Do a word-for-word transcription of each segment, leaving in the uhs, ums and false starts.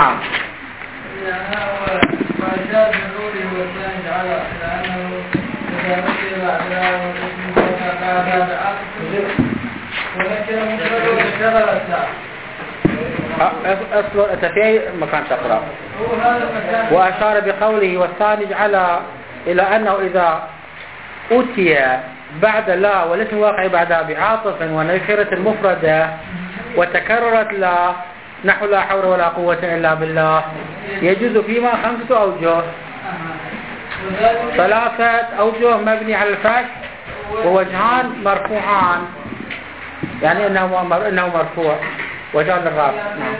نعم. يعني هو فإشارة الأولي والثاني على لأنه إذا نسي بعدها والاسم بعد هذا عاطف ولكن مفرد واشتغل الساعة. أصل أنت في مكان تقرأ. وأشار بقوله والثاني جعل إلى أنه إذا أتي بعد لا والاسم واقع بعدها بعاطف ونكرة المفردة وتكررت لا نحو لا حول ولا قوة إلا بالله يجوز فيما خمسة أوجه. ثلاثة أوجه مبني على الفتح ووجهان مرفوعان، يعني إنه إنه مرفوع وجهان للرفع. نعم.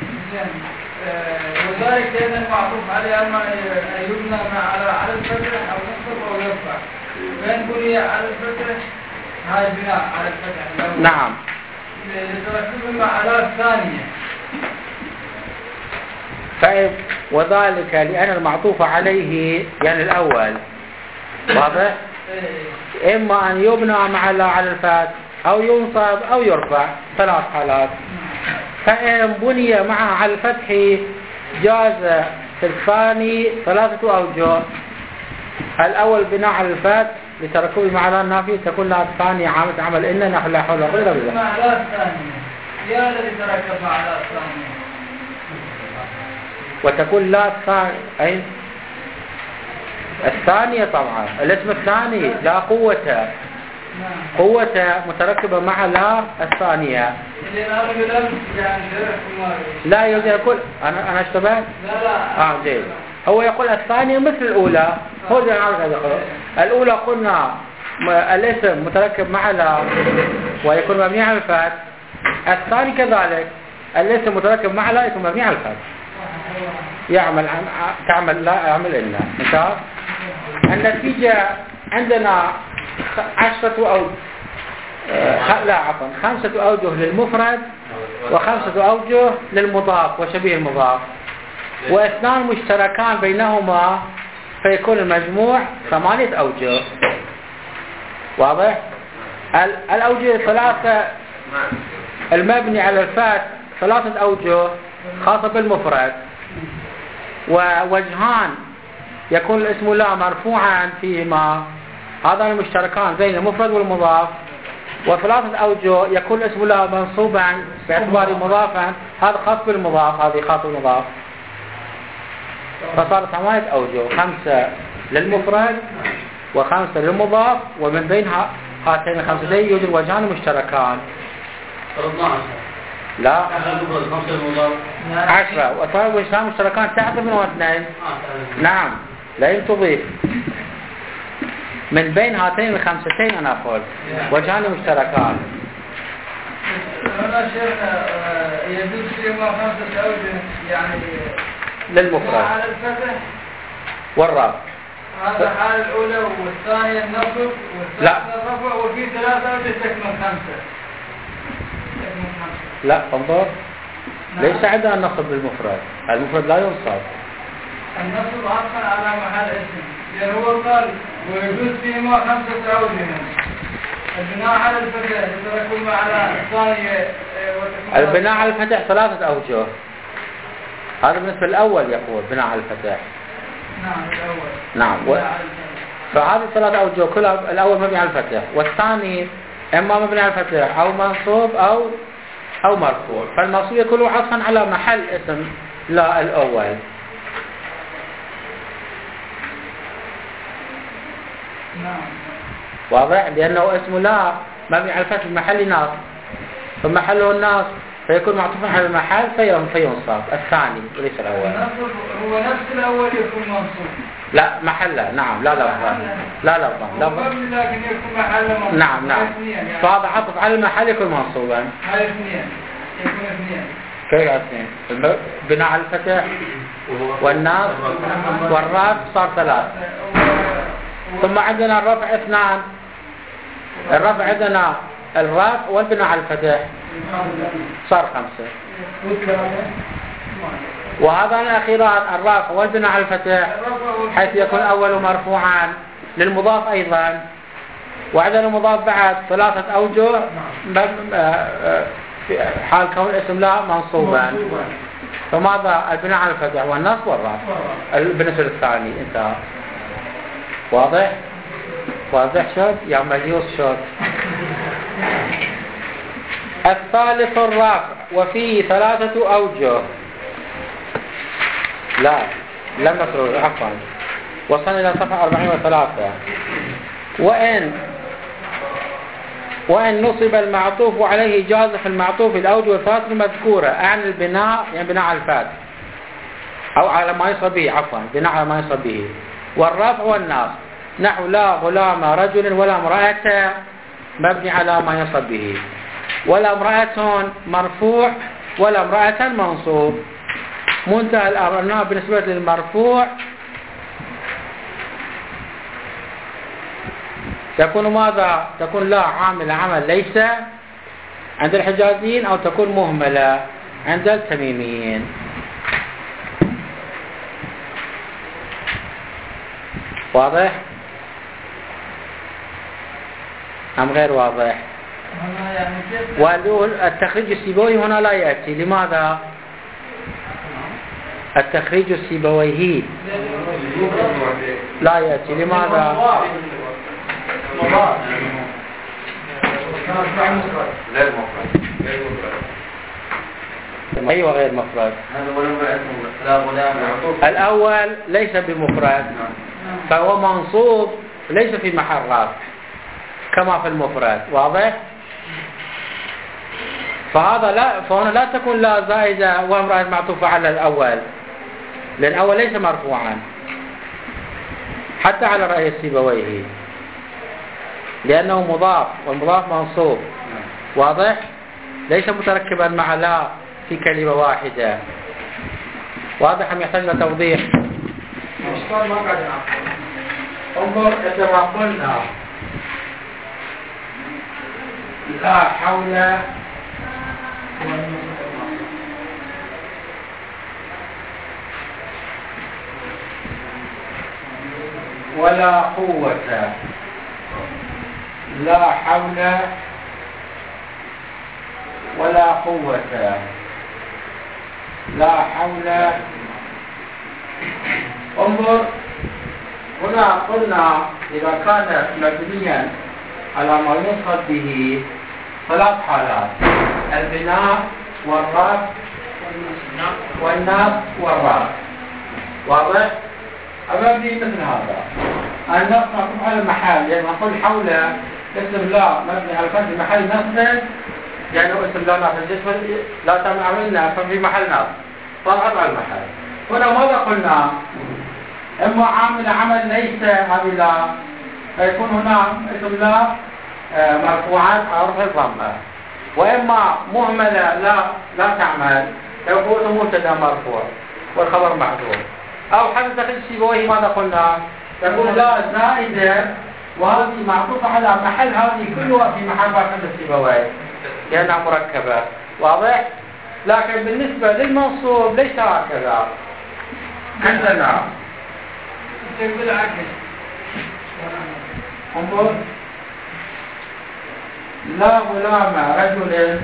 وذلك لأن المعطوف عليه أما يبنى على على الفتح أو ينصب أو يرفع، وين بني على الفتح هاي بناء على الفتح. نعم. لتركب على الثانية. طيب وذلك لأن المعطوف عليه يعني الأول واضح إما أن يبنى مع لا على الفتح أو ينصب أو يرفع، ثلاث حالات. فإن بني معه على الفتح جاز في الثاني ثلاثة أوجه. الأول بناء على الفتح لتركب مع لا النافي تكون لا الثانية عامة عمل إن نحو لا حول ولا قوة إلا بالله. مع لا الثانية يا الذي تركب مع لا الثانية وتكون لا الثانية أي الثانية طبعا الاسم الثاني لا قوة قوة متركبة مع لا الثانية. لا يوجد كل أنا أنا اشتبه. لا لا. آه جيد. هو يقول الثانية مثل الأولى. هو زي الأولى قلنا الاسم متركب مع لا ويكون مبني على الفتح. الثاني كذلك الاسم متركب مع لا يكون مبني على الفتح. يعمل تعمل لا يعمل إلا. مثال النتيجة عندنا عشرة أوجه آه لا عفوا خمسة أوجه للمفرد وخمسة أوجه للمضاف وشبيه المضاف واثنان مشتركان بينهما فيكون المجموع ثمانية أوجه. واضح؟ الأوجه ثلاثة المبني على الفتح ثلاثة أوجه خاصة بالمفرد ووجهان يكون الاسم لا مرفوعا فيهما هذان المشتركان بين المفرد والمضاف، وثلاثة أوجه يكون الاسم لا منصوبا باعتباره مضافا هذا خاص بالمضاف هذه خاص بالمضاف. فصار ثمانية أوجه خمسة للمفرد وخمسة للمضاف ومن بين هاتين الخمستين يوجد وجهان مشتركان. لا عشرة وثلاث وجهان مشتركان تعرف من واثنين. نعم لا تضيف من بين هاتين الخمستين أنا أقول وجهان مشتركان. هنا شيخنا يجوز فيما خمسة أوجه يعني للمفرد على الفتح والرفع. هذا حال الأولى والثانية النصب والثالثة الرفع وفي ثلاثة أوجه تكمل خمسة. لا انظر ليس عندنا النصب بالمفرد، المفرد لا ينصب. النصب عطفا على محل اسم يعني هو قال ويجوز فيهما خمسة أوجه البناء على الفتح يتركون على الثانية. البناء على الفتح ثلاثة أوجه هذا بالنسبة الأول يقول بناء على الفتح. نعم الأول نعم و... فهذه الثلاثة أوجه كلها الأول مبني على الفتح والثاني إما مبني على الفتح أو منصوب أو أو مرفوع، فالمنصوب يكون عطفا على محل اسم لا الأول. نعم واضح لأنه اسم لا مبني على الفتح محل ناصب فمحله الناصب فيكون معطوفا على المحل فينصب الثاني وليس الأول. هو نفس الأول يكون منصوب لا محله. نعم لا لفظا لا لفظا لكن يكون محله منصوب. نعم نعم فهذا عطف على المحل يكون منصوبا. هاي اثنين يكون اثنين. كيف اثنين؟ بناء على الفتح والناصب والرفع صار ثلاث. ثم عندنا الرفع اثنان. الرفع عندنا الرفع والبناء على الفتح صار خمسة. وهذا الأخيران الرفع والبناء على الفتح حيث يكون أول مرفوعا للمضاف أيضا وعندنا المضاف بعد ثلاثة أوجه في حال كون الاسم لا منصوبا. فماذا البناء على الفتح والنصب والرفع بالنسبة للثاني انتهى. واضح؟ واضح شد يا مليوس شد. الثالث الرفع وفيه ثلاثة أوجه. لا لم نصل عفوا وصلنا إلى صفحة أربعين وثلاثة. وإن وإن نصب المعطوف عليه جاز في المعطوف الأوجه الثلاثة المذكورة عن البناء يعني بناء على الفتح أو على ما يصب به عفوا بناء على ما يصب به والرفع والنصب نحو لا غلام رجل ولا امرأة مبني على ما يصب به ولا امرأة مرفوع ولا امرأة منصوب. منتهى الأمر بالنسبة للمرفوع تكون ماذا؟ تكون لا عامل عمل ليس عند الحجازيين أو تكون مهملة عند التميميين. واضح؟ أم غير واضح؟ والتخريج السيبوي هنا لا يأتي. لماذا؟ التخريج السيبويه لا يأتي. لماذا؟ غير مفرد. أيوة غير مفرد. الأول ليس بمفرد فهو منصوب ليس في محل رفع كما في المفرد. واضح؟ فهذا لا فهنا لا تكون لا زائدة وامرأة معطوفة على الأول لأن الأول ليس مرفوعا حتى على رأي السيبويه لأنه مضاف والمضاف منصوب. واضح؟ ليس متركبا مع لا في كلمة واحدة. واضح أم يحتاج لتوضيح؟ انظر إذا ما قلنا لا حول ولا قوة لا حول ولا قوة لا حول. انظر هنا قلنا إذا كان مبنيا على ما ينصب به ثلاث حالات: البناء والرفع والنصب والرفع. واضح؟ المبني مثل هذا النصب معطوف على المحل يعني نقول حول اسم لا مبني على فتح محل نصب يعني اسم لا نافذ جسم لا تعمل عملنا ففي محل نصب طبعا على المحل. هنا ماذا قلنا؟ اما عامل عمل ليس هذه لا فيكون هنا اسم لا مرفوعات على رفع الضمه واما مهمله لا لا تعمل فيكون مبتدا مرفوع والخبر محذوف. او حتى داخل السيبويه ماذا قلنا؟ يقول لا زائده وهذه معطوفه على محل هذه كلها في محل رفع السيبويه لانها مركبه. واضح؟ لكن بالنسبه للمنصوب ليس هكذا عندنا. انظر لا غلام رجل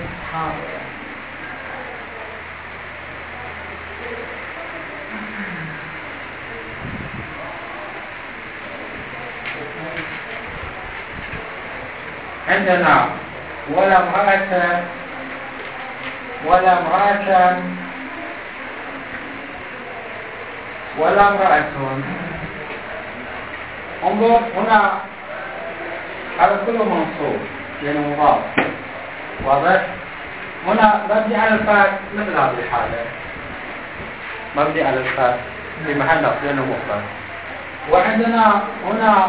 عندنا ولا امرأة ولا امرأة ولا امرأة. انظر هنا هذا كله منصوب يعني مضاف. واضح؟ هنا مبني على الفاء مثل هذه الحالة مبني على الفاء في محل نصب لأنه مفرد. وعندنا هنا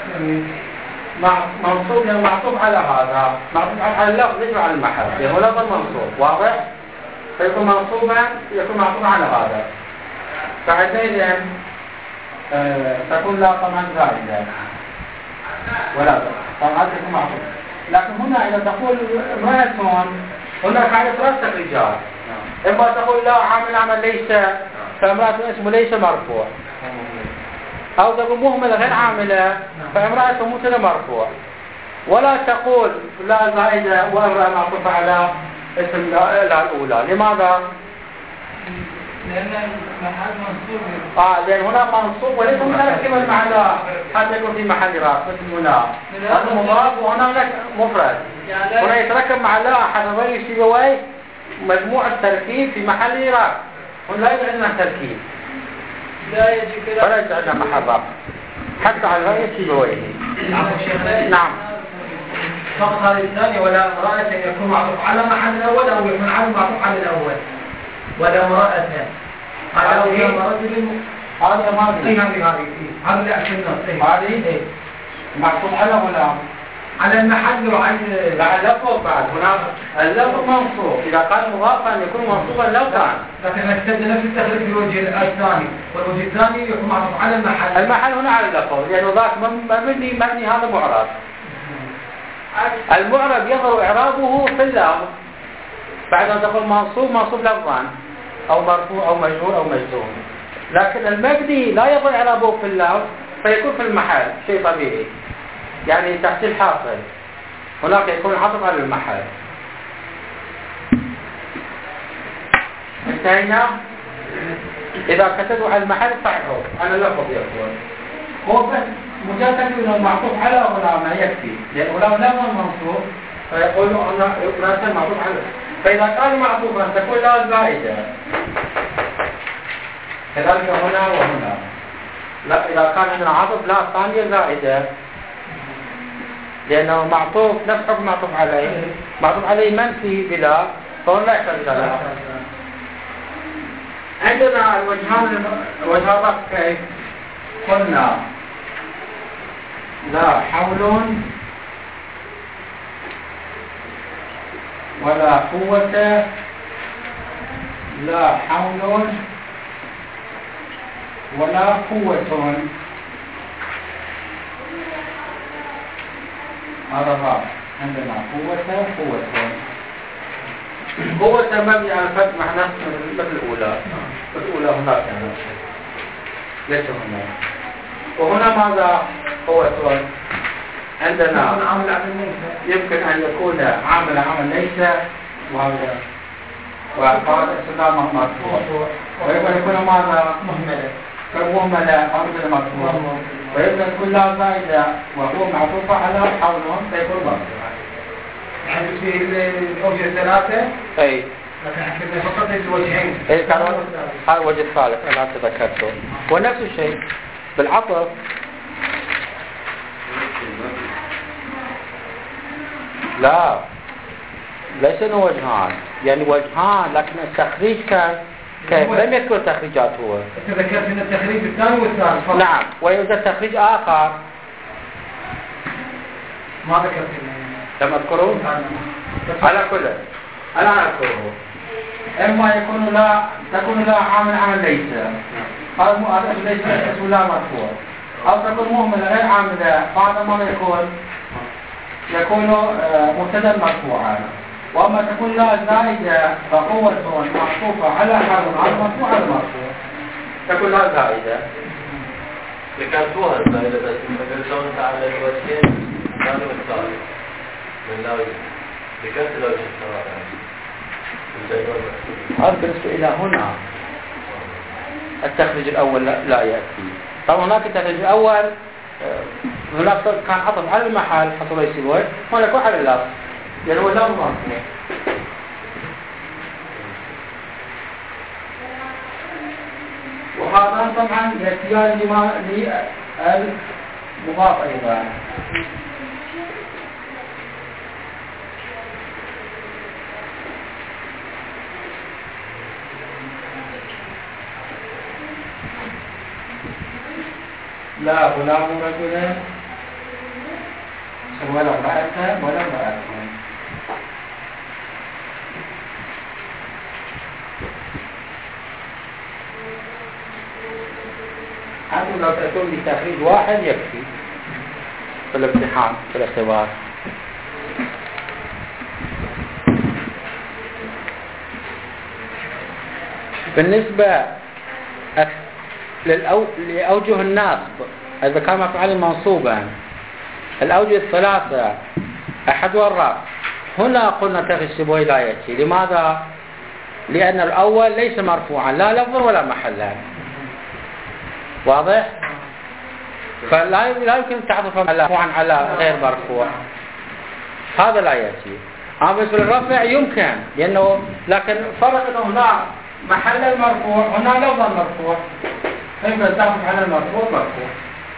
منصوب يعني معطوف على هذا معطوف على اللفظ ليس على المحل يعني هو لفظ منصوب. واضح؟ فيكون منصوبا يكون معطوف على هذا فعندئذ أه تكون لا طبعا زائدة ولا طبعا هذا يكون معطوف. لكن هنا إذا تقول امرأة هناك على ثلاث تخريجات. إما تقول لا عامل عمل ليس فامرأة اسمه ليس مرفوع أو تقول مهملة غير عاملة فامرأة مبتدا مرفوع ولا تقول لا زائدة وامرأة معطوفة على اسم لا الأولى. لماذا؟ لأن المحل منصوب. اه لأن هنا منصوب وليس متركبا مع لا حتى يكون في محل رفع مثل هنا. هذا مضاف وهنا هناك مفرد. هنا يتركب مع لا حسب رأي سيبويه مجموع التركيب في محل رفع. هنا لا يوجد لنا تركيب. لا يجي كذا. ولا يوجد لنا محل رفع. حتى على رأي سيبويه. نعم. فقط هذه الثانية ولا امرأة يكون معطوف على محل الأول أو يكون على معطوف على الأول ولا امرأة على رجل هذه ما هذه هذه هذه اللي أكلنا هذه معطوف على ولا على المحل وعلى لا اللفظ بعد هنا اللفظ منصوب إذا كان مضافا يكون منصوبا لو كان لكن نحتاج نفس التخريج في الوجه الثاني والوجه الثاني يكون معطوف على المحل المحل هنا على اللفظ لأنه ذاك مبني مبني هذا معرب المعرب يظهر إعرابه في اللفظ بعد أن تقول منصوب منصوب لفظا أو مرفوع أو مجرور أو مجزوم لكن المبني لا يظهر إعرابه في اللفظ فيكون في المحل شيء طبيعي يعني تحصيل حاصل هناك يكون عطف على المحل. انتهينا. إذا كتبوا على المحل صحيحوا على اللفظ يكون هو بس مجرد تكتب انه معطوف على ولا ما يكفي لأنه لو لفظ منصوب فيقولوا أنه يقول معطوف على فإذا كان معطوفا تكون لا زائدة كذلك هنا وهنا لا إذا كان عندنا عطف لا ثانية زائدة لأنه معطوف نفس حكم معطوف عليه معطوف عليه منفي بلا فهو لا يحتاج إلى لا. عندنا الوجهان الوجهان كيف قلنا لا حول ولا قوة لا حول ولا قوة هذا غلط عندنا قوة قوة قوة مبني على الفتح مع نفس مثل الأولى الأولى هناك يعني ليس هنا وهنا ماذا قوة عندنا يمكن أن يكون عامل عمل ليس وهذا وقال استخدام مرفوع ويمكن يكون ماذا مهملة كمهملة أو مثل مرفوع ويمكن يكون لا زائدة وهو معطوف على حولهم فيكون مرفوع. يعني في الأوجه الثلاثة أي لكن حكينا فقط الوجهين إيه كان هذا الوجه الثالث أنا تذكرته ونفس الشيء بالعطف لا ليس انه وجهان يعني وجهان لكن التخريج كان كيف لم يذكر تخريجات هو انت ذكرت ان التخريج الثاني والثالث نعم ويوجد تخريج آخر ما ذكرت لم أذكره على كل أنا أذكره إما يكون لا تكون لا عامل عمل ليس هذا ليس اسم لا مرفوع أو تكون مهملة غير عاملة بعد ما يكون يكون مبتدا مرفوعا وأما تكون لا زائدة فقوة معطوفة على حال على مرفوع على مرفوع تكون لا زائدة ذكرتوها الزائدة بس قلتون على الوجهين الثاني والثالث من لا ذكرت الوجه الثالث هذا بالنسبة إلى هنا التخريج الأول لا يأتي طبعا هناك التخريج الأول هناك كان عطف على المحل حصل يسيبوه هناك على اللفظ يعني هو لا مضاف وهذا طبعا يأتيان للمضاف أيضا لا غلام رجلا ولا امرأة ولا امرأة هذا لو تأتون بتخريج واحد يكفي في الامتحان في الاختبار بالنسبة للأو... لأوجه النصب إذا كان مفعولا منصوبا الأوجه الثلاثة أحدها الرفع هنا قلنا تخريج سيبويه لا يأتي لماذا؟ لأن الأول ليس مرفوعا لا لفظا ولا محلا. واضح؟ فلا لا يمكن تعطف مرفوعا على غير مرفوع، هذا لا يأتي. أما بالنسبة للرفع يمكن، لأنه لكن فرق أنه هنا محل المرفوع هنا لفظ المرفوع، يمكن تعطف على المرفوع مرفوع.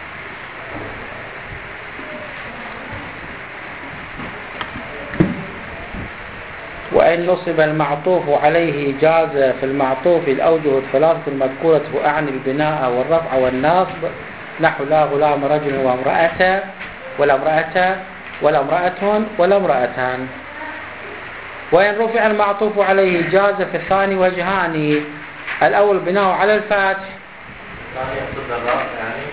وإن نصب المعطوف عليه جاز في المعطوف الأوجه الثلاثة المذكورة أعني البناء والرفع والنصب، نحو لا غلام رجل وامرأة ولا امرأة ولا امرأة ولا امرأتان. وإن رفع المعطوف عليه جاز في الثاني وجهان، الأول بناء على الفتح. الثاني يقصد الرفع يعني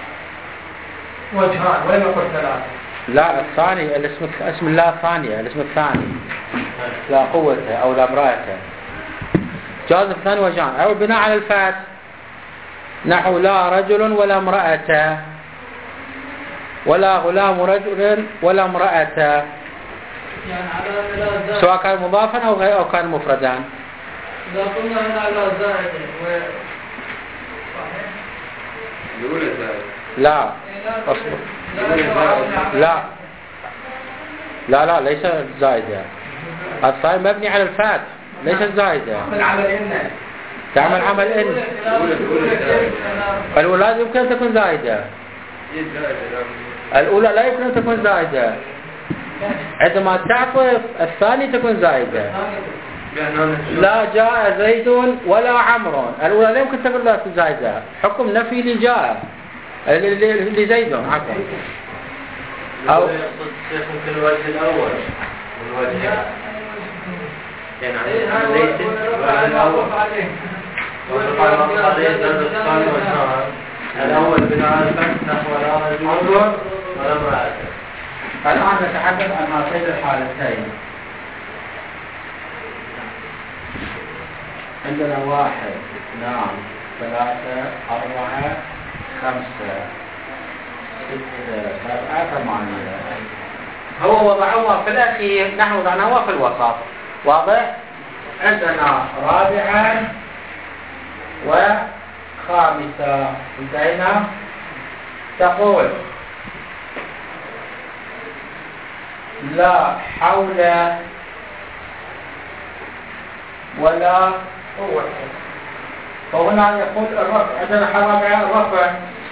وجهان وين يقول ثلاثة؟ لا الثاني الاسم اسم الله ثانية الاسم الثاني لا قوة أو لا امرأة جاز في الثاني وجهان، أو بناء على الفتح نحو لا رجل ولا امرأة ولا غلام رجل ولا امرأة، يعني على لا زائد، سواء كان مضافا أو غير أو كان مفردا. إذا قلنا هنا على زائد و صحيح؟ الأولى زائد. لا أصبر. لا لا لا ليس زائدة، الثاني مبني على الفتح ليس زائدة. العمل إن تعمل عمل إن الأولى يمكن أن تكون زائدة، الأولى لا يمكن أن تكون زائدة، عندما تعطف الثاني تكون زائدة. لا جاء زيد ولا عمرو، الأولى لا يمكن تكون لا زائدة، حكم نفي لجاء لزيد عفوا. أو يقصد ممكن الوجه الأول من وجه يعني عن ليس الوجه الأول وقال الله عليه الثاني وجهان، الأول بناء على الفتح نحو لا رجل ولا امرأة. الآن نتحدث عن هاتين الحالتين. عندنا واحد اثنان ثلاثة أربعة خمسة ستة سبعة ثمانية، هو وضعوها في الأخير نحن وضعناها في الوسط. واضح؟ عندنا رابعا وخامسة، انتهينا. تقول لا حول ولا قوة، وهنا يقول الرفع، عندنا الرابعة الرفع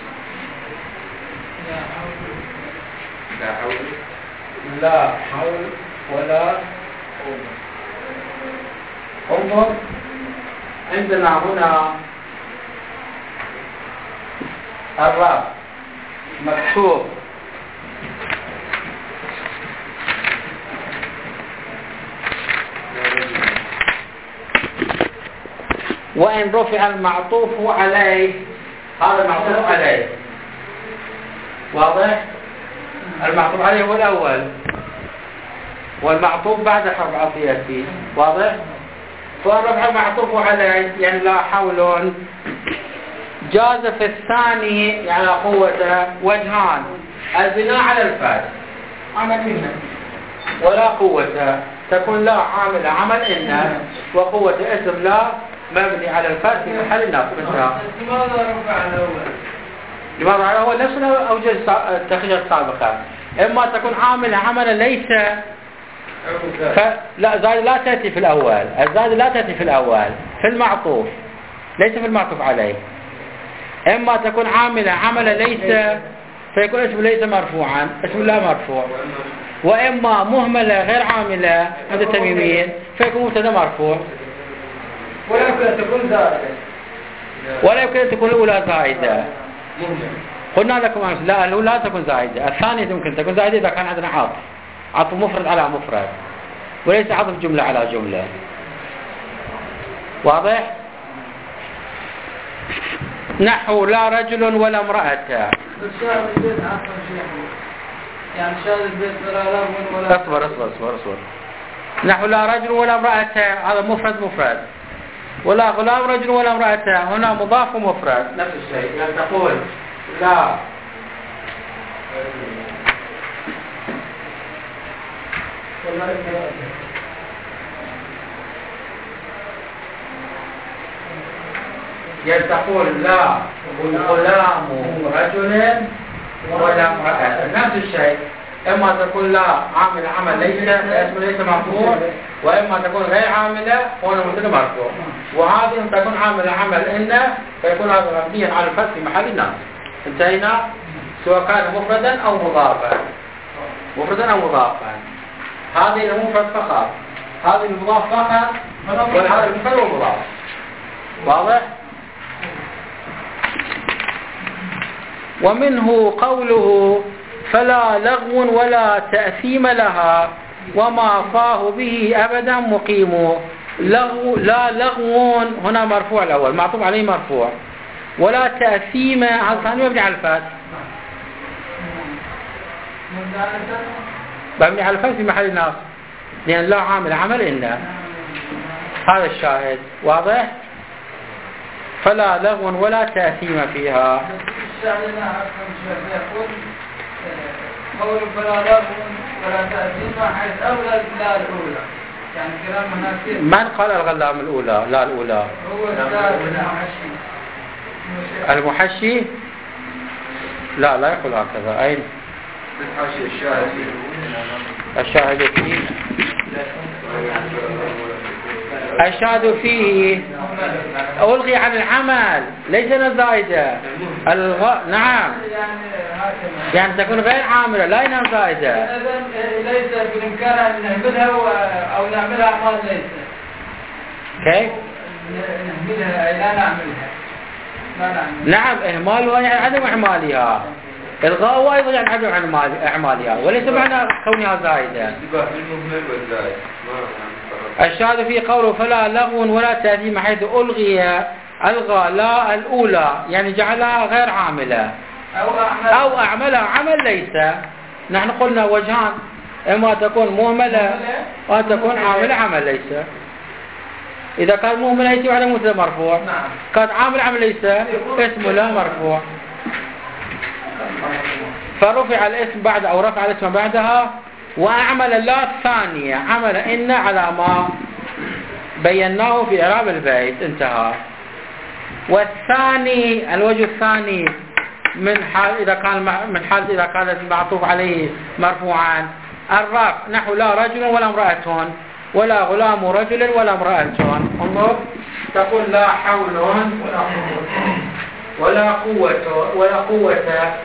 لا حول لا حول ولا قوة. انظر عندنا هنا الرفع مكتوب وإن رفع المعطوف عليه، هذا المعطوف عليه واضح؟ المعطوف عليه هو الأول والمعطوف بعد حرف عطيته، واضح؟ فرفع المعطوف عليه يعني لا حول، جاز في الثاني يعني قوة وجهان، البناء على الفتح عمل إن ولا قوة، تكون لا عامل عمل إن وقوة اسم لا مبني على الفتح في محل نصب. لماذا رفع الأول؟ لماذا على الأول نفس أوجه التخريج السابقة، إما تكون عامل عملا ليس لا زائد لا تأتي في الأول، الزائد لا تأتي في الأول في المعطوف ليس في المعطوف عليه، إما تكون عاملة عملا ليس فيكون اسم ليس مرفوعا، اسم لا مرفوع، وإما مهملة غير عاملة عند التميمين فيكون مبتدا مرفوع، ولا يمكن أن تكون زائدة ولا يمكن أن تكون الأولى زائدة. قلنا لكم لا الأولى لا تكون زائدة، الثانية يمكن تكون زائدة إذا كان عندنا عطف عطف مفرد على مفرد وليس عطف جملة على جملة. واضح؟ نحو لا رجل ولا امرأة. شاذ البيت عفوا شيخ، يعني شاذ البيت ولا لغو ولا اصبر اصبر اصبر اصبر نحو لا رجل ولا امرأة، هذا مفرد مفرد، ولا غلام رجل ولا امرأة هنا مضاف ومفرد نفس الشيء. يعني تقول لا يعني تقول لا غلام رجل ولا امرأة، نفس الشيء. إما تقول لا عامل عمل ليس اسم ليس مرفوع، وإما تكون غير عاملة هنا مثل مرفوع. وهذه إن تكون عاملة عمل إن فيكون هذا مبنيا على الفتح في محل نصب. انتهينا، سواء كان مفردا أو مضافا، مفردا أو مضافا. هذه المفرد فقط، هذه المضاف فقط، وهذا المفرد والمضاف. واضح؟ ومنه قوله فلا لغو ولا تأثيم لها وما فاه به أبدا مقيم. لغو لا لغو هنا مرفوع الأول معطوف عليه مرفوع، ولا تأثيم هذا ثاني مبني على الفتح، مبني على الفتح في محل نصب لأن لا عامل عمل إلا. هذا الشاهد واضح. فلا لغو ولا تأثيم فيها. قول فلا لغو ولا تأثيم حيث أولى لا الأولى، يعني كلام مناسب. من قال الغلام الأولى؟ لا الأولى هو المحشي. المحشي لا لا يقول هكذا. أين الشاهد فيه؟ الشاهد فيه ألغي عن العمل ليس زائدة. الغ... نعم يعني تكون غير عاملة لا ينام زائدة. ليس بالإمكان أن نهملها أو نعملها أعمال ليس. كيف؟ نهملها أي لا نعملها. لا نعملها. نعم إهمالها يعني عدم إعمالها، الغاء أيضا يعني عدم إعمالها، وليس معنى كونها زائدة. الشاهد في قوله فلا لغو ولا تأثيم حيث ألغي ألغى لا الأولى يعني جعلها غير عاملة أو أعملها عمل ليس. نحن قلنا وجهان، إما تكون مهملة أو تكون عاملة عمل ليس. إذا كان مهملة يأتي على مثل مرفوع، كان عامل عمل ليس اسمه لا مرفوع، فرفع الاسم بعد أو رفع الاسم بعدها. وأعمل الله الثانية عمل إن على ما بيناه في إعراب البيت. انتهى. والثاني الوجه الثاني من حال إذا كان من حال إذا كان المعطوف عليه مرفوعا الرفع نحو لا رجل ولا امرأة ولا غلام رجل ولا امرأة. انظر تقول لا حول ولا قوة ولا قوة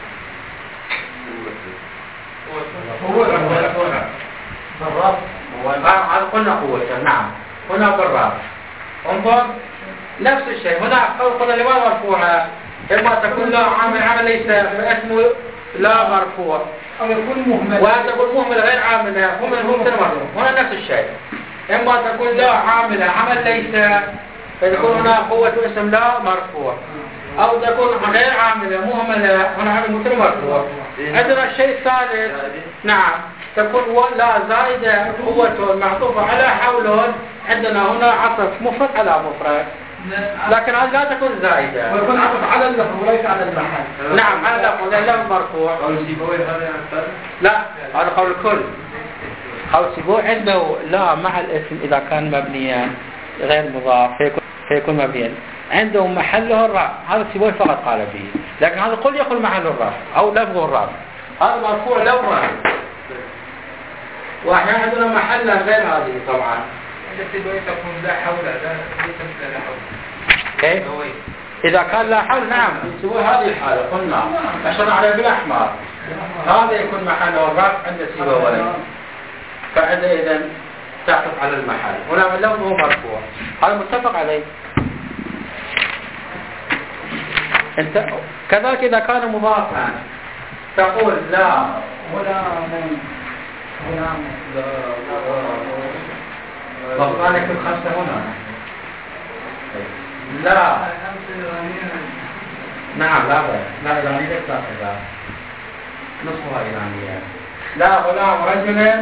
بالرب. قلنا قوة نعم هنا بالرب. انظر نفس الشيء هنا قلنا لماذا مرفوعة؟ إما تكون لا عامل عمل ليس فاسمه لا مرفوع، أو يكون مهمل، وأن تكون مهمل غير عاملة هم هم مرفوع. هنا نفس الشيء، إما تكون لا عاملة عمل ليس فتكون هنا قوة اسم لا مرفوع، أو تكون غير عاملة مهملة هنا عامل مثل مرفوع. عندنا الشيء الثالث نعم تكون لا زائدة قوة معطوفة على حول. عندنا هنا عطف مفرد على مفرد، لكن هذه لا تكون زائدة ويكون عطف على اللفظ وليس على المحل. نعم على اللفظ لأن اللفظ مرفوع. لا هذا قول الكل. قول سيبوي عنده لا مع الاسم إذا كان مبنيا غير مضاف فيكون, فيكون مبنيا عنده محله الرفع. هذا سيبوي فقط قال به، لكن هذا القول يقول محله الرفع أو لفظه الرفع. هذا مرفوع لفظا، وأحيانا عندنا محلا غير هذه طبعا. سيبوي تكون لا حول لا ليس لا حول. كيف؟ إذا كان لا حول نعم سيبوي هذه الحالة قلنا أشرنا عليه بالأحمر، هذا يكون محله الرفع عند سيبوي، فعند إذن تعطف على المحل. هنا من لفظه مرفوع، هذا متفق عليه. انت كذلك إذا كان مضافا تقول لا غلام غلام بقالك الخمسة هنا لا نعم لا لا إيرانية ليس كذا نصفها إيرانية. لا غلام رجل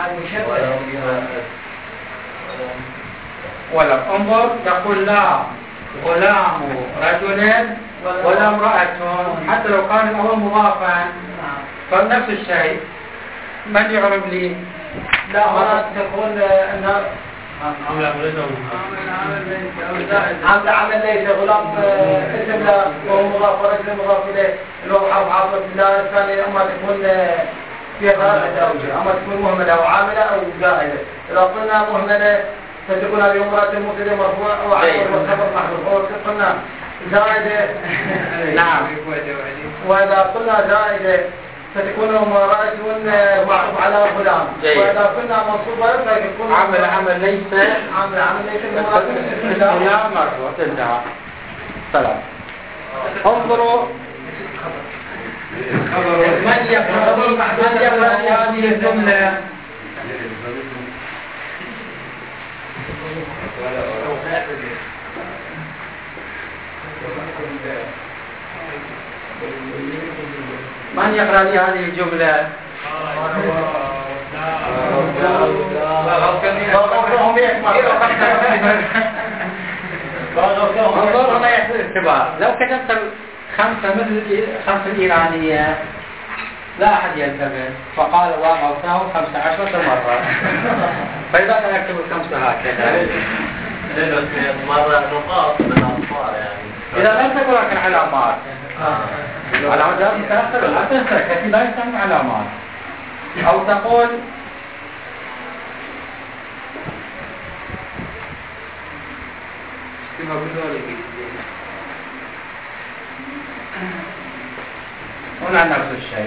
ولا انظر تقول لا غلام رجل ولا امرأة، حتى لو كان الأول مضافا فنفس الشيء. من يعرف لي؟ لا مرات تقول أن عامل عمل عامل عمل ليس غلام اسم لا وهو مضاف ورجل مضاف اليه اللي هو حرف عاطفة الله الثانية اما تكون فيها ثلاثة اوجه اما تكون مهملة او عاملة او زائدة. اذا قلنا مهملة فتكون هذه امرأة المبتدأ مرفوع او عامل والخبر محذوف. او قلنا زائدة نعم. واذا قلنا زائدة فتكون امرأة معروف على غلام. واذا قلنا منصوبة فتكون عمل عمل ليس عامل عمل ليس لا مرفوع. انتهى. سلام. انظروا من يقرأ من يقرأ هذه الجملة. من يقرأ لي هذه الجملة؟ انظر هنا يحصل اختبار. لو كتبت خمسة مثل خمسة الإيرانية لا أحد ينتبه فقال وقفناه خمسة عشرة مرة. فإذا كان يكتب الخمسة هكذا مرة نقاط من الأطفال يعني. إذا لم تكن لك العلامات علامات لازم تأخذ لا تنسى كثير لا يستعمل علامات. أو تقول هنا نفس الشيء.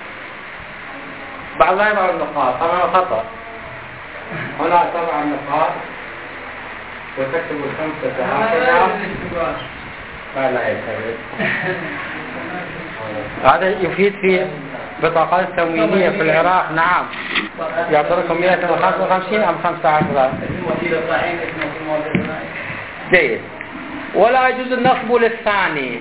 بعض لا يضع النقاط طبعا خطأ. هنا تضع النقاط وتكتب الخمسة هكذا لا لا يستفيد. هذا يفيد في بطاقات التموينية في العراق. نعم يعطيكم مئة وخمسة وخمسين أم خمسة عشر. جيد. ولا يجوز النصب للثاني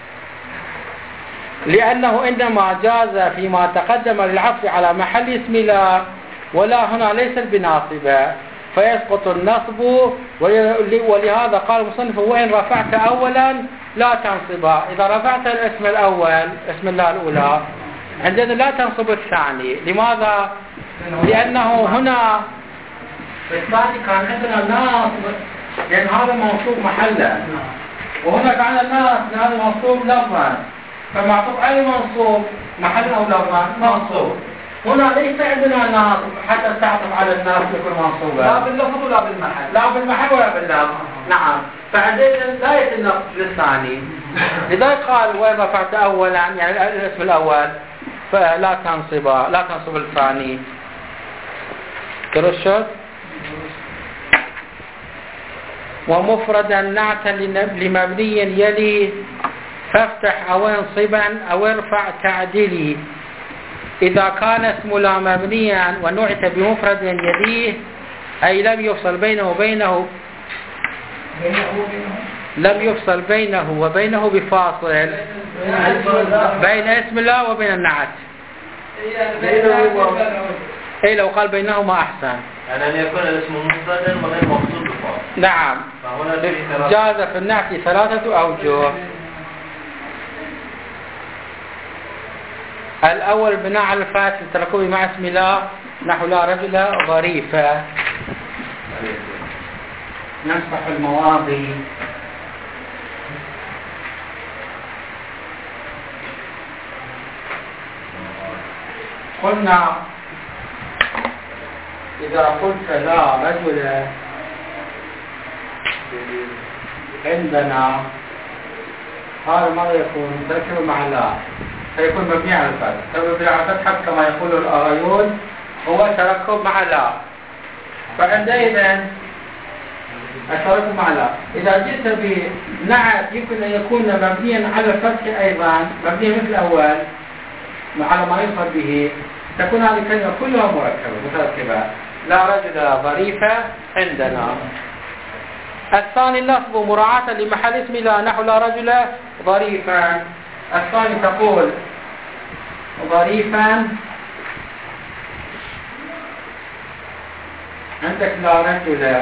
لأنه إنما جاز فيما تقدم للعطف على محل اسم لا ولا هنا ليست بناصبة فيسقط النصب. ولهذا قال المصنف وإن رفعت أولا لا تنصبها. إذا رفعت الاسم الأول اسم الله الأولى عندنا لا تنصب الثاني. لماذا؟ لأنه هنا في الثاني كان عندنا ناصب لأن هذا منصوب محلا وهنا كان الناس هذا منصوب لفظا فمعطوف على المنصوب محلا أو لفظا منصوب. هنا ليس عندنا ناصب حتى تعطف على الناس يكون منصوبا لا باللفظ ولا بالمحل. لا بالمحل ولا باللفظ. نعم. فعندنا لا يتنصب للثاني. لذلك قال وإن رفعت أولا يعني الاسم الأول فلا تنصب لا تنصب الثاني. ترشد. ومفردا نعتا لمبني يلي فافتح أو انصبا أو ارفع تعديلي. إذا كان اسم لا مبنيا ونعت بمفرد يليه أي لم يفصل بينه وبينه لم يفصل بينه وبينه بفاصل بين اسم الله وبين النعت. أي لو قال بينهما أحسن يعني أن يكون الاسم مفردا وغير مقصود بفاصل. نعم. جاز في النعت ثلاثة أوجه. الأول بناء على الفاعل التركيب مع اسم لا نحو لا رجل ظريفة. نمسح المواضي. قلنا إذا قلت لا رجل عندنا هذا ماذا يكون؟ تركيب مع لا فيكون مبني على الفتح. مبني على الفتح كما يقول الآغيون هو تركب مع لا. فعندئذ التركب مع لا إذا جئت بنعت يمكن أن يكون مبنيا على الفتح أيضا مبني مثل الأول على ما يصل به تكون هذه الكلمة كلها مركبة متركبة. لا رجل ظريفة عندنا. الثاني النصب مراعاة لمحل اسم لا نحو لا رجل ظريفا. الثاني تقول ظريفا عندك لا رجل.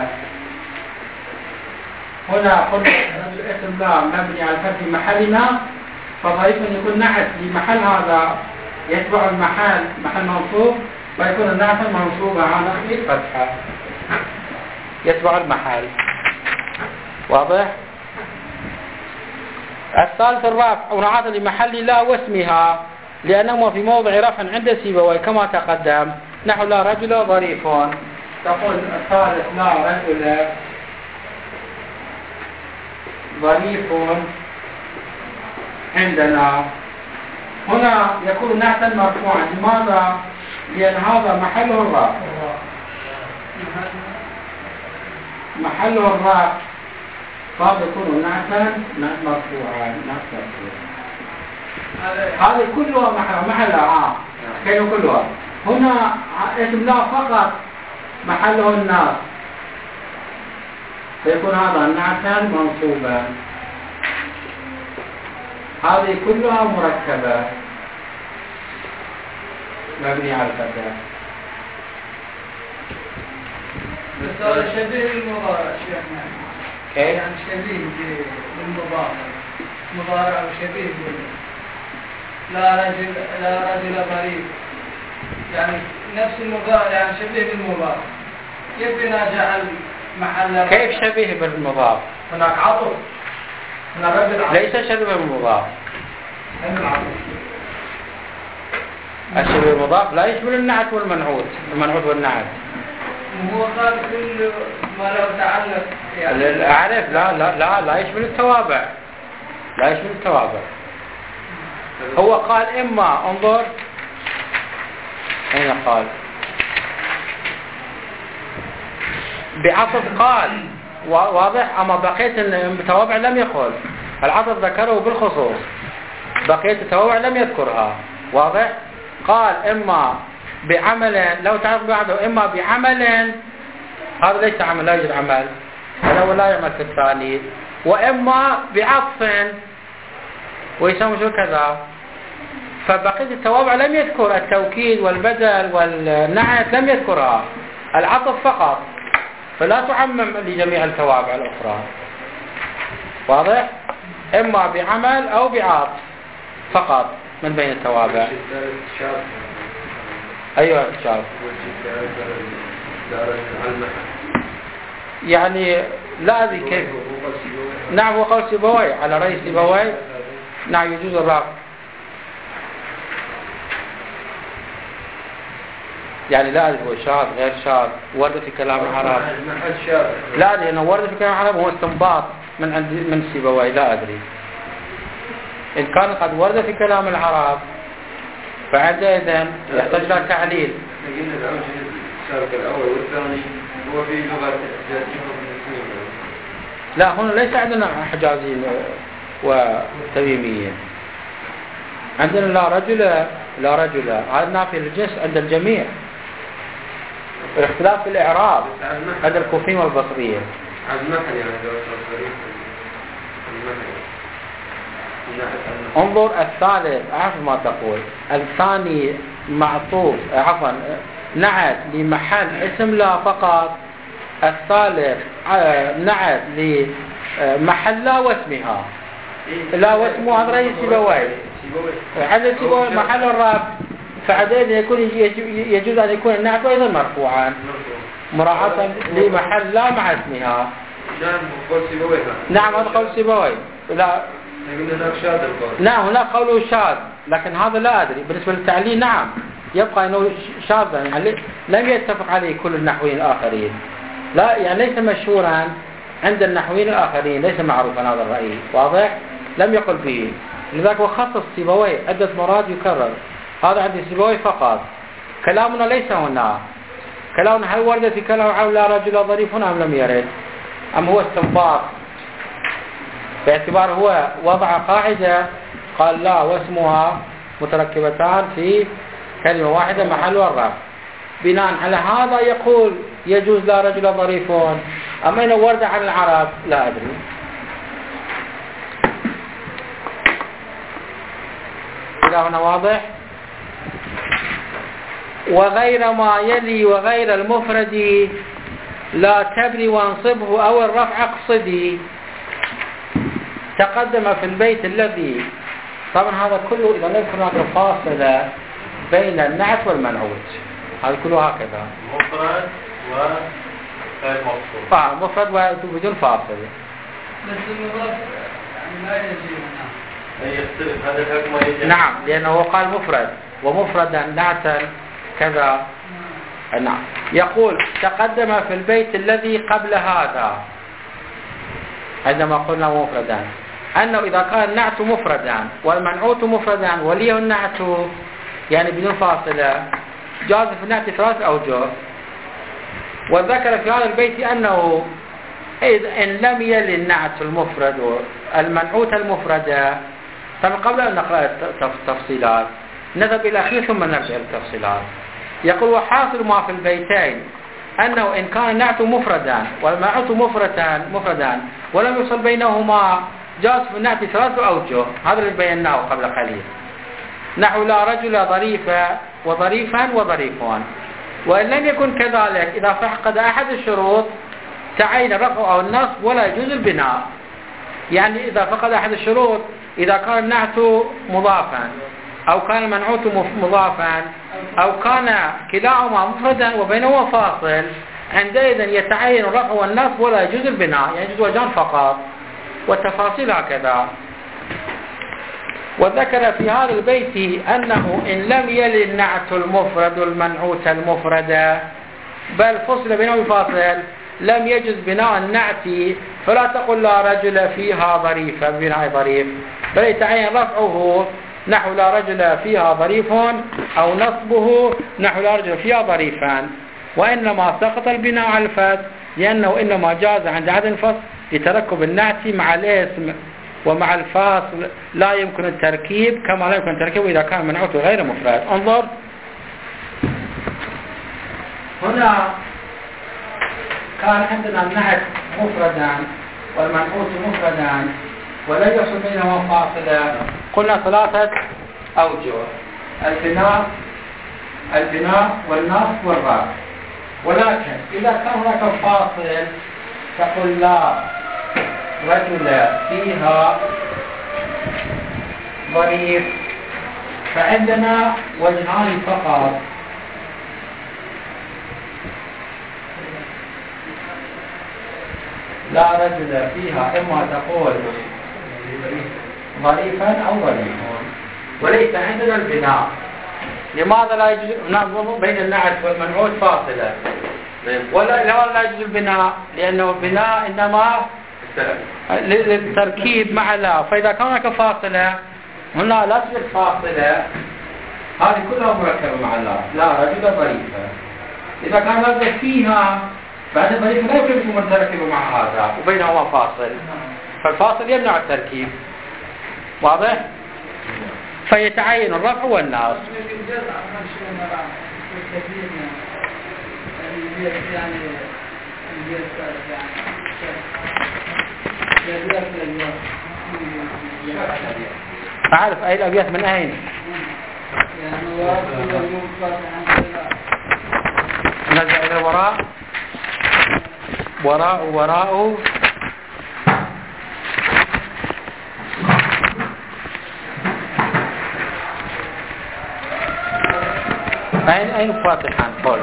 هنا قلنا اسم لا مبني على الفتح محلنا فظريفا يكون نعت لمحل هذا يتبع المحل محل منصوب ويكون النعت منصوب على الفتحة. يتبع المحل. واضح؟ الثالث الرفع ونعاط لمحل لا واسمها لأنهما في موضع رفع عند سيبويه كما تقدم، نحو لا رجل ظريف. تقول الثالث لا رجل ظريف عندنا، هنا يكون نعتا مرفوعا. لماذا؟ لأن هذا محله الرفع، محله الرفع، فهذا يكون نعتا مرفوعا. نعت مرفوع هذه كلها محل محلها عام كانوا كلها. هنا اسم لا فقط محله الناس، فيكون هذا نعتا منصوبا. هذه كلها مركبة مبنية على الفتح. بس هذا شبيه بالمضارع شيخنا، كيف؟ يعني شبيه بالمضارع، مضارع أو شبيه بال لا رجل لا رجل ظريف، يعني نفس المضارع، يعني شبيه بالمضارع. كيف جعل محل كيف شبيه بالمضاف؟ هناك عطف، هناك رجل عطف. ليس شبيه بالمضاف. أين العطف؟ الشبيه بالمضاف لا يشمل النعت والمنعوت، المنعوت والنعت. هو قال كل ما له تعلق يعني. أعرف لا لا لا لا يشمل التوابع، لا يشمل التوابع. هو قال إما انظر أين قال بعطف قال واضح، أما بقية التوابع لم يقل. العطف ذكره بالخصوص، بقية التوابع لم يذكرها. واضح؟ قال إما بعمل، لو تعرف بعده إما بعمل، هذا ليس عمل، لا يوجد عمل، هذا لا يعمل في الثاني. وإما بعطف ويسمى شو كذا. فبقية التوابع لم يذكر التوكيد والبدل والنعت، لم يذكرها، العطف فقط، فلا تعمم لجميع التوابع الأخرى. واضح؟ إما بعمل أو بعطف فقط من بين التوابع. أيها الشاب يعني لا أدري كيف. نعم وقال سيبويه على رأي سيبويه، نعم يجوز الرفع، يعني لا أدري هو شاذ غير شاذ، ورد في كلام العرب. لا أدري أنه ورد في كلام العرب هو استنباط من عند من سيبويه، لا أدري. إن كان قد ورد في كلام العرب فعندئذ يحتاج إلى تعليل. لكن الشرط الأول والثاني هو في لغة الحجازيين. لا هنا ليس عندنا حجازيين وتميميين، عندنا لا رجل لا رجل، هذا نافي للجنس عند الجميع. الاختلاف في الإعراب عند الكوفيين والبصريين. انظر الثالث، أعرف ما تقول. الثاني معطوف، عفوا نعت لمحل اسم لا فقط. الثالث نعت لمحل لا واسمها، لا واسمها هذا رأي سيبويه. عند سيبويه محل الرفع، فعدد يكون يجوز أن يكون النعت أيضا مرفوعا مراعاة لمحل لا مع اسمها. نعم هذا قول سيبويه. لا نعم هناك قوله شاذ، لكن هذا لا أدري. بالنسبة للتعليل نعم يبقى أنه شاذ، يعني لم يتفق عليه كل النحويين الآخرين، لا يعني ليس مشهورا عند النحويين الآخرين، ليس معروفا هذا الرأي. واضح؟ لم يقل به، لذلك وخصص سيبويه عدة مرات يكرر. هذا عند سيبويه فقط. كلامنا ليس هنا، كلامنا هل ورد في كلام حول لا رجل ظريف هنا أم لم يرد، أم هو استنباط باعتبار هو وضع قاعدة قال لا واسمها متركبتان في كلمة واحدة محل الرفع، بناء على هذا يقول يجوز لا رجل ظريفون. أما إنه ورد عن العرب لا أدري. إلى هنا واضح؟ وغير ما يلي وغير المفرد لا تبني وانصبه أو الرفع اقصدي. تقدم في البيت الذي طبعا هذا كله إذا لم يكن هناك فاصلة بين النعت والمنعوت، هذا كله هكذا مفرد غير مفصول. آه مفرد وبدون فاصل. بس المضاف يعني لا يجي هنا. أي يختلف هذا الحكم ما يجي. نعم لأنه قال مفرد ومفردا نعتا كذا. نعم. يقول تقدم في البيت الذي قبل هذا عندما قلنا مفردا أنه إذا كان النعت مفردا والمنعوت مفردا وليه النعت يعني بدون فاصلة جاز في النعت ثلاث أوجه. وذكر في هذا البيت أنه إن لم يل النعت المفرد المنعوت المفرد. طبعا قبل أن نقرأ التفصيلات نذهب إلى الأخير ثم نرجع للتفصيلات. يقول وحاصل ما في البيتين أنه إن كان النعت مفردا والمنعوت مفردا مفردا ولم يصل بينهما جاز في النعت ثلاث أوجه. هذا اللي بيناه قبل قليل. نحو لا رجل ظريفا وظريفا وظريفان. وإن لم يكن كذلك إذا فقد أحد الشروط تعين الرفع أو النصب ولا يجوز البناء. يعني إذا فقد أحد الشروط إذا كان النعت مضافا أو كان المنعوت مضافا أو كان كلاهما مفردا وبينهما فاصل عندئذ يتعين الرفع والنصب ولا يجوز البناء يعني يجوز وجهان فقط والتفاصيل هكذا. وذكر في هذا البيت أنه إن لم يل النعت المفرد المنعوت المفرد بل فصل بينهم فاصل لم يجوز بناء النعت فلا تقل لا رجل فيها ظريفا بناء ظريف بل يتعين رفعه نحو لا رجل فيها ظريف أو نصبه نحو لا رجل فيها ظريفان. وإنما سقط البناء على الفتح لأنه إنما جاز عند عدم الفصل لتركب النعت مع الاسم ومع الفاصل لا يمكن التركيب كما لا يمكن تركيبه إذا كان منعوت غير مفرد. انظر هنا كان عندنا النعت مفردا والمنعوت مفردا ولا يحصل بينهما فاصلة. قلنا ثلاثة أوجه البناء البناء والنصب والرفع. ولكن إذا كان هناك فاصل تقول لا رجل فيها ظريف فعندنا وجهان فقط. لا رجل فيها إما تقول ظريفا أو ظريفون وليس عندنا البناء. لماذا لا يجوز بين النعت والمنعوت فاصلة ولا لا يجوز البناء لأنه البناء إنما للتركيب مع لا. فإذا كان هناك فاصلة هنا لا تصير فاصلة هذه كلها مركبة مع لا. لا رجل ظريفة إذا كان رجل فيها بعد ظريفة لا يمكن أن تركب مع هذا وبينهما فاصل فالفاصل يمنع التركيب. واضح؟ فيتعين الرفع والنصب. أعرف أي الأبيات من أين؟ نرجع إلى الوراء. وراء وراء أين أين فاتحان قول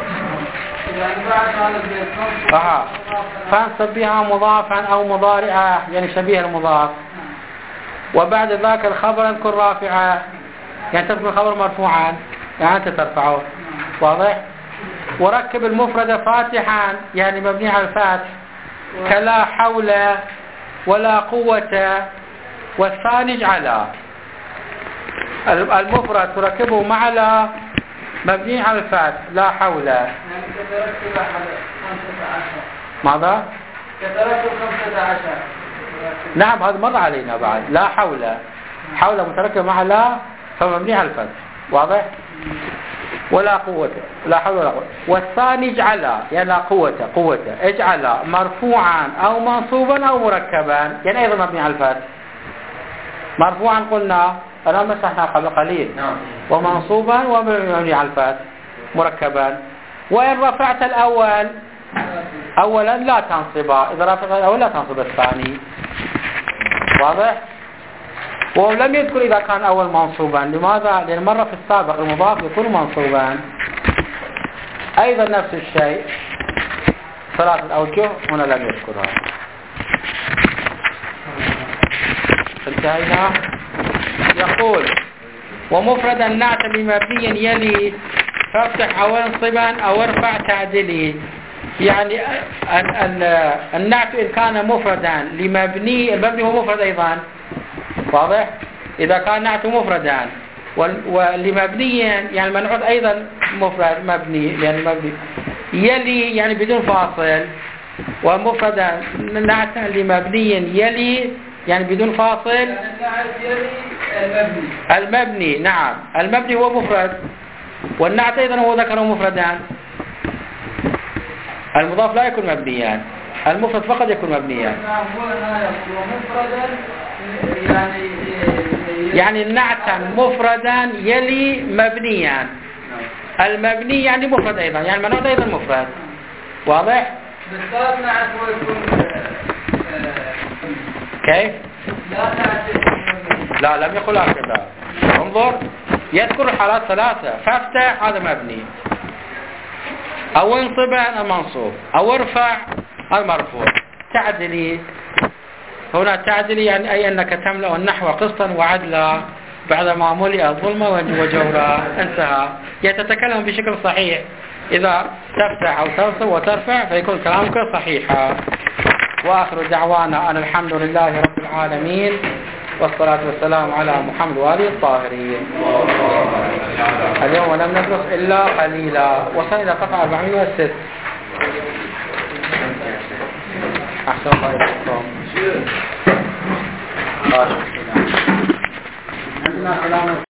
آه. فانصب بها مضافا أو مضارعا يعني شبيه المضاف. وبعد ذاك الخبر اذكر رافعا يعني تذكر الخبر مرفوعا يعني أنت ترفعه. واضح؟ وركب المفرد فاتحا يعني مبني على الفاتح كلا حول ولا قوة. والثاني اجعل المفرد تركبه مع لا مبني على الفاتح لا حول. ماذا؟ يتركب خمسة عشر. نعم هذا مر علينا بعد. لا حول حول متركب مع لا فمبني على الفتح. واضح؟ ولا قوة لا حول ولا قوة. والثاني اجعل يعني لا قوة قوة اجعل مرفوعا أو منصوبا أو مركبا يعني أيضا مبني على الفتح. مرفوعا قلنا أنا مسحنا قبل قليل ومنصوبا ومبني على الفتح مركبا. وإن رفعت الأول أولا لا تنصبا إذا رفعت الأول لا تنصب الثاني. واضح؟ ولم يذكر إذا كان أول منصوبا. لماذا؟ لأن مرة في السابق المضاف يكون منصوبا. أيضا نفس الشيء ثلاث الأوجه هنا لم يذكرها. انتهينا. يقول ومفردا نعت بمبنيا يلي فافتح أو انصبا أو ارفع تعدلي. يعني النعت إن كان مفردا لمبني، المبني هو مفرد أيضا، واضح؟ إذا كان نعت مفردا ولمبنيا يعني المنعوت أيضا مفرد مبني، يعني مبني يلي يعني بدون فاصل، ومفردا نعت لمبني يلي يعني بدون فاصل. يعني النعت يلي المبني. المبني نعم، المبني هو مفرد والنعت أيضا هو ذكر مفردان. المضاف لا يكون مبنيا، المفرد فقط يكون مبنيا. يعني يعني نعتا مفردا يلي مبنيا. المبني يعني مفرد أيضا، يعني المنعوت أيضا مفرد، واضح؟ بالذات نعت هو يكون كيف؟ لا نعت. لا لم يقل هكذا. انظر يذكر الحالات ثلاثة. فافتح هذا مبني، أو انصبا المنصوب، أو ارفع المرفوع. تعدلي هنا تعدلي يعني أي أنك تملأ النحو قسطا وعدلا بعدما ملئ ظلما وجورا. انتهى. يتتكلم بشكل صحيح. إذا تفتح أو تنصب وترفع فيكون كلامك صحيحا. وآخر دعوانا أن الحمد لله رب العالمين، والصلاة والسلام على محمد وآله الطاهرين. اليوم لم ندرس إلا قليلا، وصلنا إلى صفحة أربعمائة وستة. أحسن الله إليكم. عندنا كلام